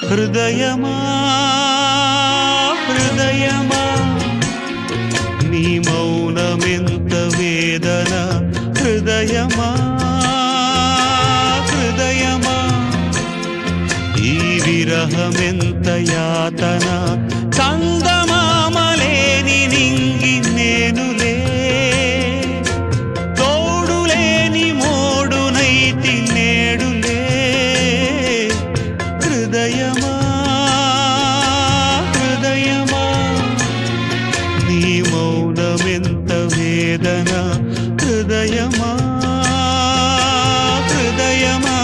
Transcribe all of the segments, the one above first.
హృదయమా హృదయమా నీ మౌనమెంత వేదన హృదయమా హృదయమా ఈ విరహమెంత యాతన చందమామలేని నింగి నేనులే తోడులేని మోడునైతి నేడులే హృదయమా హృదయమా నీ మౌనమెంత వేదన హృదయమా హృదయమా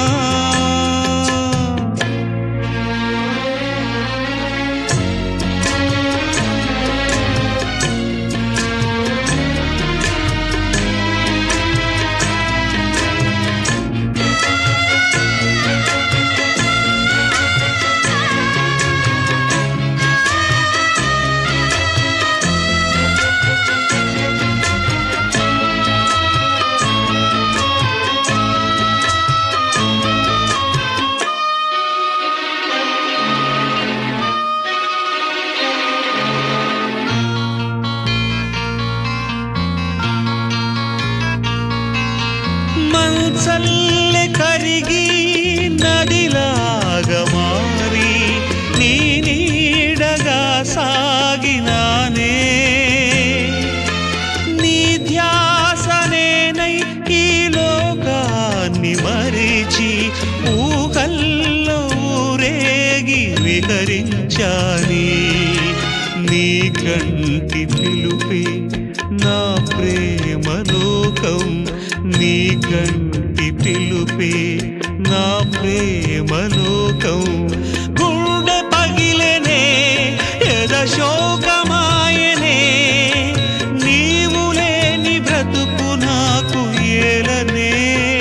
మంచల్లె కరిగి నదిలాగా మారి నీ నీడగా సాగినానే నీ ధ్యాసనేనై ఈ లోకాన్ని మరిచి ఊహల్లో ఊరేగి విహరించాని నీ కంటి పిలుపే నా ప్రేమ లోకం నీ కంటి పిలుపే నా ప్రేమ లోకం గుండె పగిలెనే ఎద శోకమాయనే నీవు లేని బ్రతుకు నాకు ఏలనే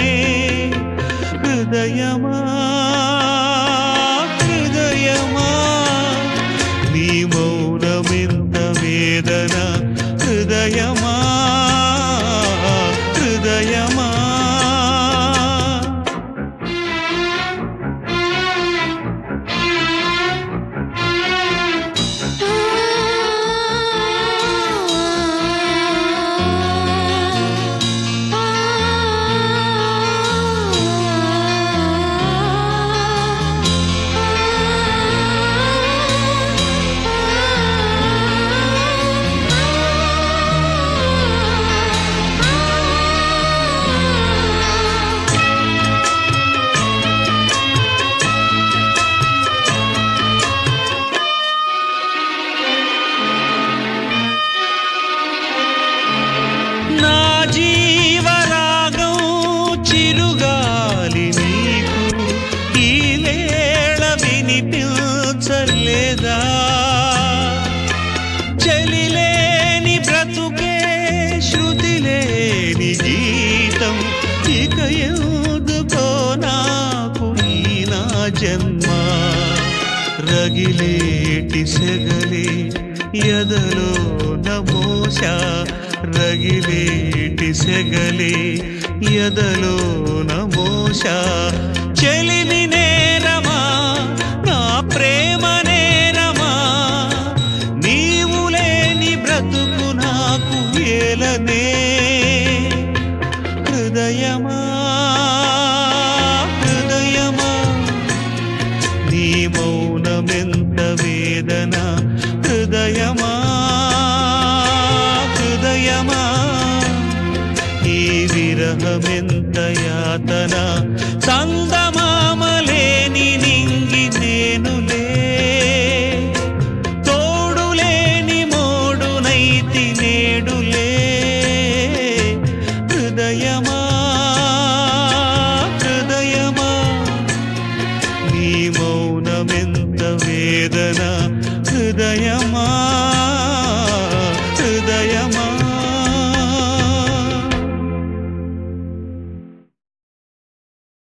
హృదయమా హృదయమా నీ మౌనమెంత వేదన హృదయమా హృదయమా నా జీవరాగం చిరుగాలి నీకు ఈ వేళ వినిపించలేదా చెలిలేని బ్రతుకే శృతి లేని గీతం ఇక ఎందుకో నాకు ఈ నా జన్మ రగిలేటి సెగలే ఎదలో నమోషా రగిలేటి సెగలే ఎదలో నమోషా చెలిమి నేరమా నా ప్రేమ నేరమా నీవు లేని బ్రతుకు నాకు ఏలనే హృదయమా హృదయమా నీ మౌనమెంత వేదన హృదయమా హృదయమా ఈ విరహమెంత యాతన చందమా